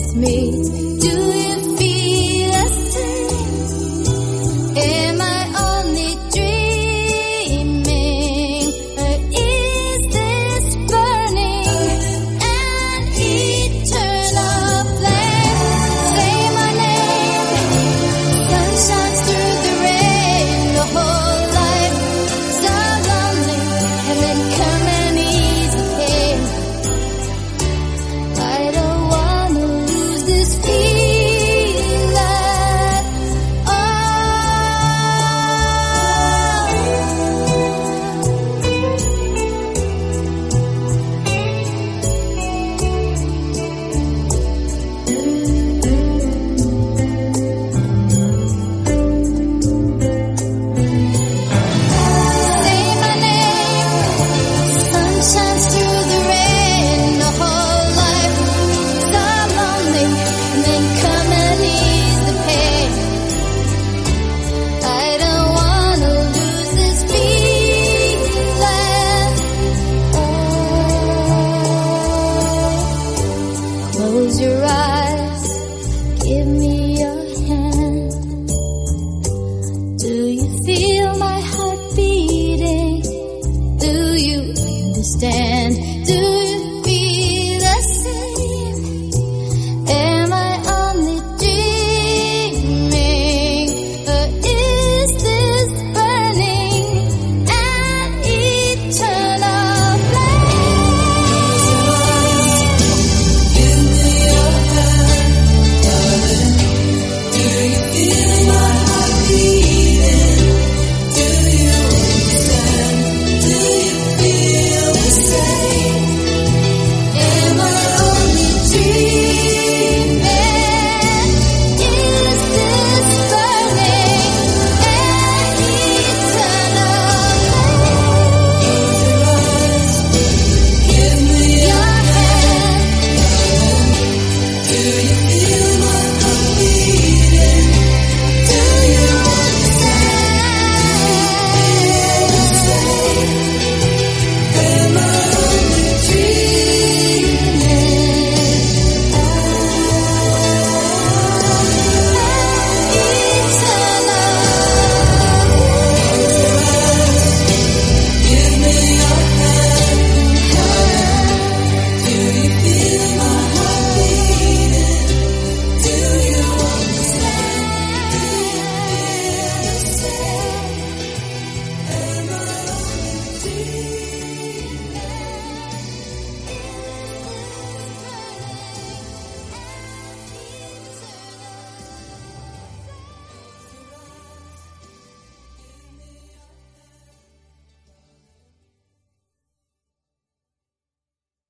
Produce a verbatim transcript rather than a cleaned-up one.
with me. Do you feel the same? Am I only dreaming? Or is this burning an eternal flame? Say my name. Sun shines through the rain. The whole life so lonely, and then come and ease the pain. I don't wanna lose this feeling. Oh. Say my name. Sun shines through the rain. The whole life so lonely, and then come and ease the pain. I don't wanna lose this feeling. Oh. Close your eyes, give me